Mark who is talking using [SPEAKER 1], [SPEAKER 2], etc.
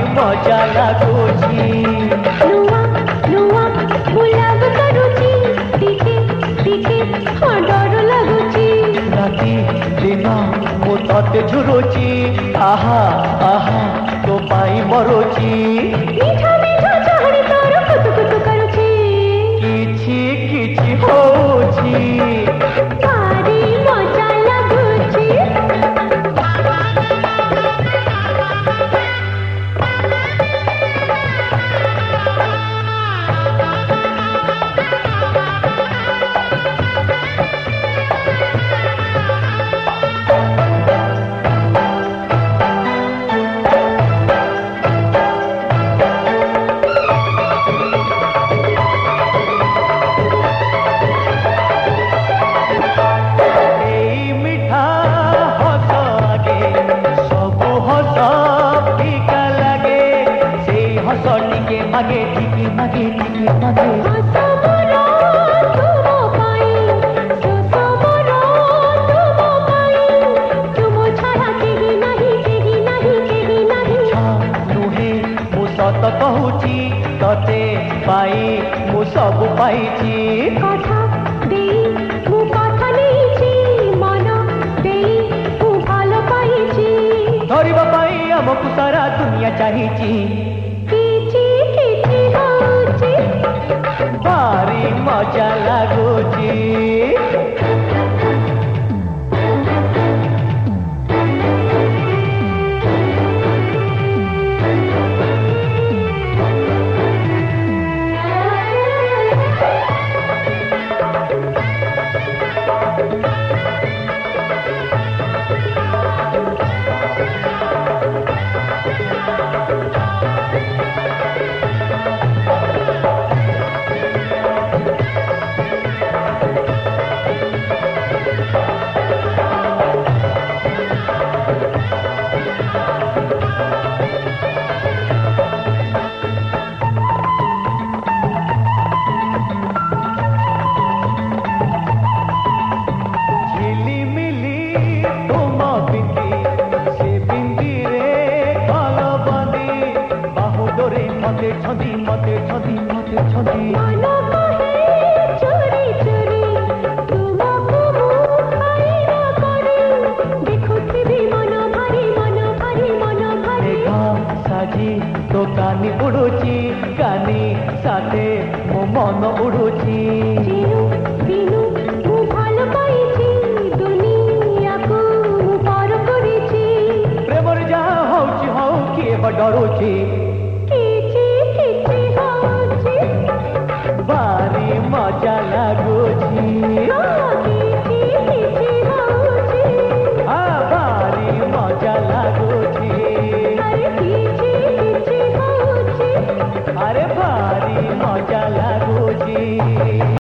[SPEAKER 1] मजा लागुची
[SPEAKER 2] नुआ नुआ बुलाव करूची टिके टिके डर लागुची
[SPEAKER 1] राति दिन मु तते झुरुची आहा आहा तो पाई मरुची
[SPEAKER 2] मीठा मीठा चाहनी तोर कुतु कुतु करूची
[SPEAKER 1] किछि किछि होची
[SPEAKER 2] भारी मजा लागुची
[SPEAKER 1] मागे टिके मागे टिके मागे
[SPEAKER 2] हसबरो तुमो पाई सुसबरो तुमो पाई तुमो छाड़ा केही नाही केही नाही केही नाही
[SPEAKER 1] नुहे मु सत कहूची तते पाई मु सब पाइची
[SPEAKER 2] कथा देई मु कथा नेइची मन देई मु भालो पाइची
[SPEAKER 1] धरिबा पाई हमकु सारा दुनिया चाहिची भारी मजा लागुची छदी मते छदी मते छदी
[SPEAKER 2] मन कहे चोरी चोरी तुमको मु खाइरा करे देखुथिबी मन भारी
[SPEAKER 1] मेघ साजी तो कानी उड़ुची कानी साथे मो मन उड़ुची
[SPEAKER 2] जिनु बिनु मु भालो पाइची दुनिया को मु पार करिची
[SPEAKER 1] प्रेमर जा होची हो किए डरुची भारी मजा लागुची भारी मजा लागुची अरे भारी मजा लागुची